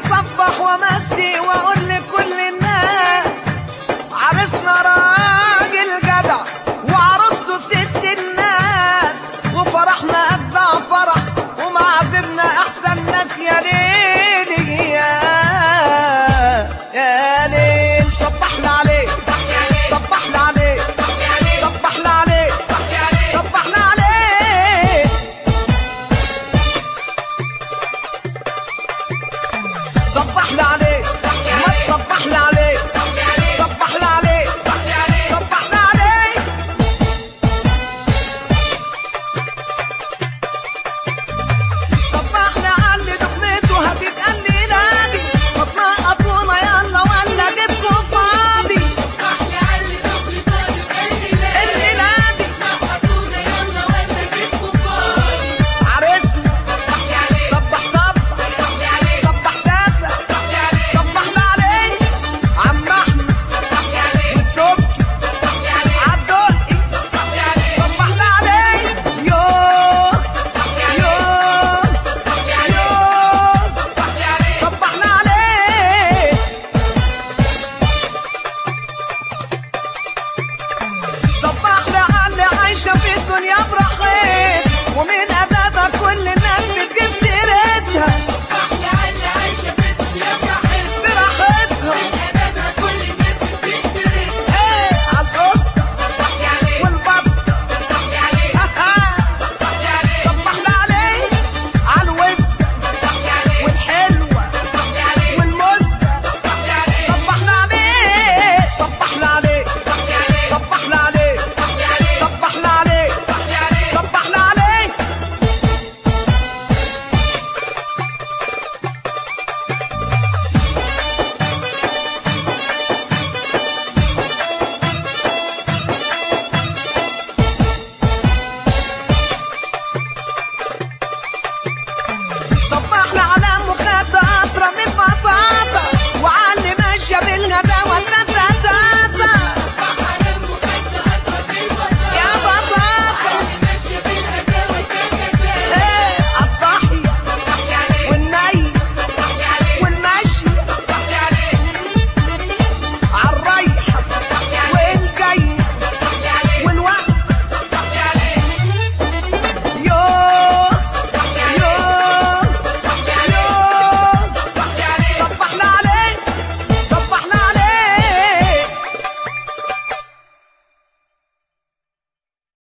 اصبح وامسي واقول لكل الناس عرسنا راجل جدع وعروسته ست الناس، وفرحنا ابدع فرح ومعازمنا احسن ناس. يا ليل يا ليل صبحنا عليك صبحنا عليك صبحنا عليك صبحنا عليك صبحنا عليك ما تصبحنا عليك.